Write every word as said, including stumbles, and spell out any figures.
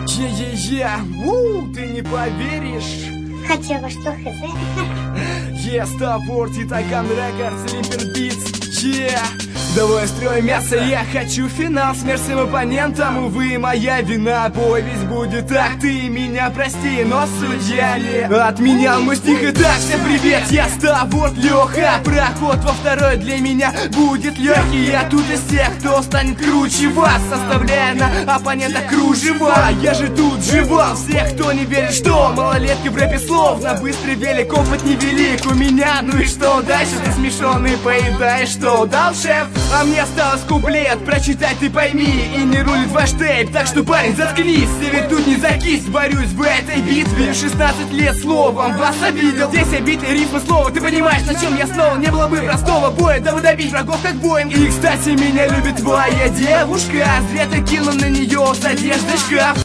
Е-е-е, у, ты не поверишь. Хотя во что хз? Е, Ставор, Титаган Рекордс, Лимпер Битс, е. Давай строим мясо, я хочу финал. Смерть всем оппонентам, увы, моя вина. Бой весь будет так, ты меня прости, но судья не отменял мой стих. Итак, всем привет, я Ставор, Леха. Проход во второй для меня будет легкий. Я тут из тех, кто станет круче вас, составляя на оппонента кружева. Я же тут жевал всех, кто не верит, что малолетки в рэпе словно быстрый велик, опыт невелик у меня. Ну и что дальше, ты смешонный поедаешь, что дал шеф? А мне осталось куплет прочитать, ты пойми, и не рулит ваш тейп. Так что, парень, заткнись, ты ведь тут не за кисть. Борюсь в этой битве шестнадцать лет, словом вас обидел. Здесь обидели рифмы слова, ты понимаешь, на чем я снова. Не было бы простого боя, да добить врагов как Боинг. И, кстати, меня любит твоя девушка, зря ты кинул на нее с одеждой шкаф.